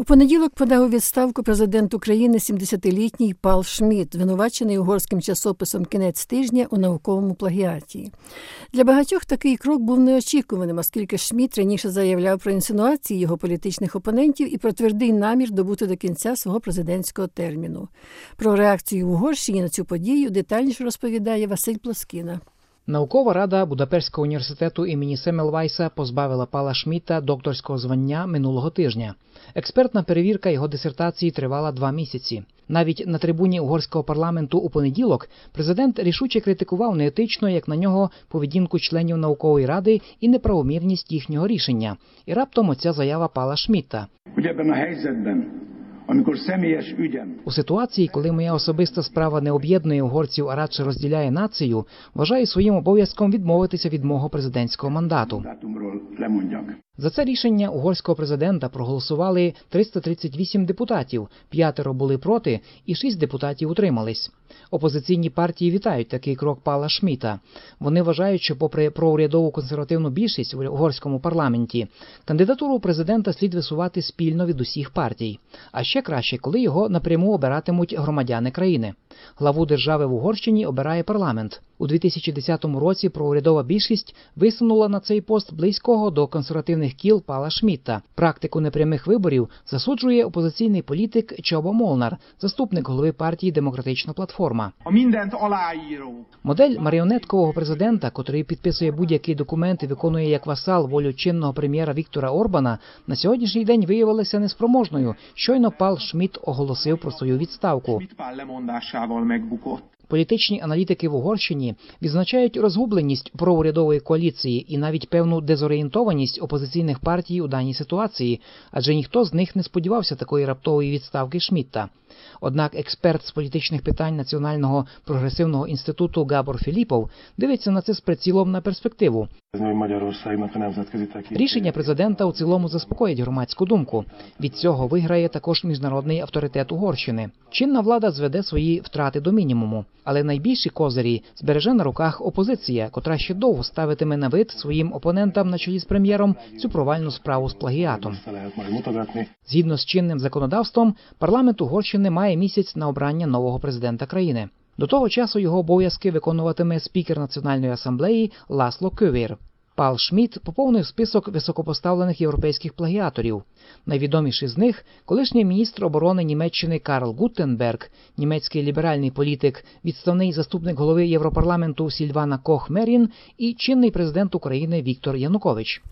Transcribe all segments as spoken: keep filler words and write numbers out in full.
У понеділок подав у відставку президент України сімдесятилітній Пал Шмідт, звинувачений угорським часописом «Кінець тижня» у науковому плагіаті. Для багатьох такий крок був неочікуваним, оскільки Шмідт раніше заявляв про інсинуації його політичних опонентів і про твердий намір добути до кінця свого президентського терміну. Про реакцію в Угорщині на цю подію детальніше розповідає Василь Плоскіна. Наукова рада Будапештського університету імені Семмельвайса позбавила Пала Шмідта докторського звання минулого тижня. Експертна перевірка його дисертації тривала два місяці. Навіть на трибуні угорського парламенту у понеділок президент рішуче критикував неетично, як на нього, поведінку членів наукової ради і неправомірність їхнього рішення. І раптом оця заява Пала Шмідта. У ситуації, коли моя особиста справа не об'єднує угорців, а радше розділяє націю, вважаю своїм обов'язком відмовитися від мого президентського мандату. За це рішення угорського президента проголосували триста тридцять вісім депутатів, п'ятеро були проти і шість депутатів утримались. Опозиційні партії вітають такий крок Пала Шмідта. Вони вважають, що попри проурядову консервативну більшість в угорському парламенті, кандидатуру президента слід висувати спільно від усіх партій. А ще краще, коли його напряму обиратимуть громадяни країни. Главу держави в Угорщині обирає парламент. У дві тисячі десятому році проурядова більшість висунула на цей пост близького до консервативних кіл Пала Шмідта. Практику непрямих виборів засуджує опозиційний політик Чабо Молнар, заступник голови партії «Демократична платформа». Модель маріонеткового президента, котрий підписує будь-який документ і виконує як васал волю чинного прем'єра Віктора Орбана, на сьогоднішній день виявилася неспроможною. Щойно Пал Шмідт оголосив про свою відставку. Політичні аналітики в Угорщині відзначають розгубленість проурядової коаліції і навіть певну дезорієнтованість опозиційних партій у даній ситуації, адже ніхто з них не сподівався такої раптової відставки Шмідта. Однак експерт з політичних питань Національного прогресивного інституту Gábor Filipov дивиться на це з прицілом на перспективу. Рішення президента у цілому заспокоїть громадську думку. Від цього виграє також міжнародний авторитет Угорщини. Чинна влада зведе свої втрати до мінімуму. Але найбільші козирі збереже на руках опозиція, котра ще довго ставитиме на вид своїм опонентам на чолі з прем'єром цю провальну справу з плагіатом. Згідно з чинним законодавством, парламент Угорщини має місяць на обрання нового президента країни. До того часу його обов'язки виконуватиме спікер Національної асамблеї László Kövér. Пал Шмідт поповнив список високопоставлених європейських плагіаторів. Найвідоміший з них – колишній міністр оборони Німеччини Карл Гуттенберг, німецький ліберальний політик, відставний заступник голови Європарламенту Сільвана Кох-Мерін і чинний президент України Віктор Янукович.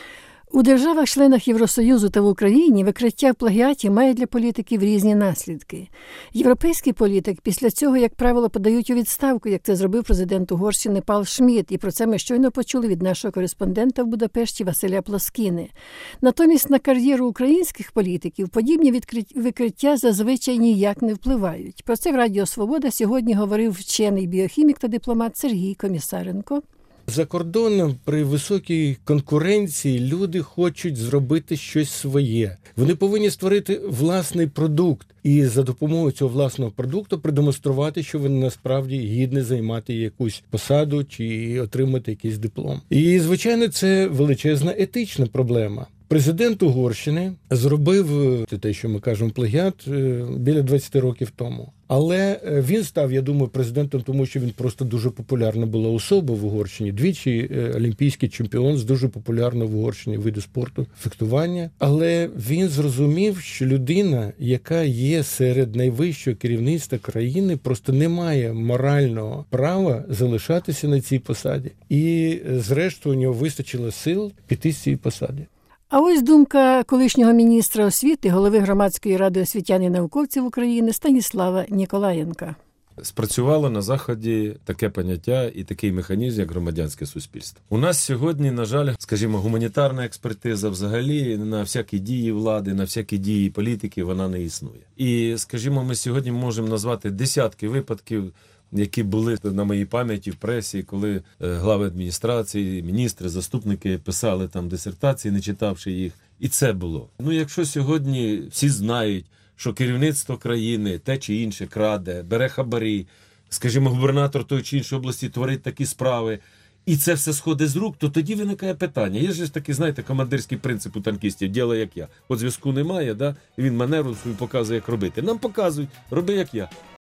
У державах-членах Євросоюзу та в Україні викриття в плагіаті має для політиків різні наслідки. Європейський політик після цього, як правило, подають у відставку, як це зробив президент Угорщини Пал Шмідт, і про це ми щойно почули від нашого кореспондента в Будапешті Василя Плоскіни. Натомість на кар'єру українських політиків подібні викриття зазвичай ніяк не впливають. Про це в Радіо Свобода сьогодні говорив вчений біохімік та дипломат Сергій Комісаренко. За кордоном при високій конкуренції люди хочуть зробити щось своє. Вони повинні створити власний продукт і за допомогою цього власного продукту продемонструвати, що вони насправді гідні займати якусь посаду чи отримати якийсь диплом. І, звичайно, це величезна етична проблема. Президент Угорщини зробив те, що ми кажемо, плагіат біля двадцять років тому. Але він став, я думаю, президентом, тому що він просто дуже популярна була особа в Угорщині. Двічі олімпійський чемпіон з дуже популярного в Угорщині виду спорту – фехтування. Але він зрозумів, що людина, яка є серед найвищого керівництва країни, просто не має морального права залишатися на цій посаді. І, зрештою, у нього вистачило сил піти з цієї посади. А ось думка колишнього міністра освіти, голови Громадської ради освітян і науковців України Станіслава Ніколаєнка. Спрацювало на Заході таке поняття і такий механізм, як громадянське суспільство. У нас сьогодні, на жаль, скажімо, гуманітарна експертиза взагалі на всякі дії влади, на всякі дії політики, вона не існує. І, скажімо, ми сьогодні можемо назвати десятки випадків, які були на моїй пам'яті в пресі, коли глави адміністрації, міністри, заступники писали там дисертації, не читавши їх. І це було. Ну, якщо сьогодні всі знають, що керівництво країни те чи інше краде, бере хабарі, скажімо, губернатор тої чи іншої області творить такі справи, і це все сходить з рук, то тоді виникає питання. Є ж такий, знаєте, командирський принцип у танкістів, діло як я. От зв'язку немає, да? І він манеру свою показує, як робити. Нам показують, роби як я.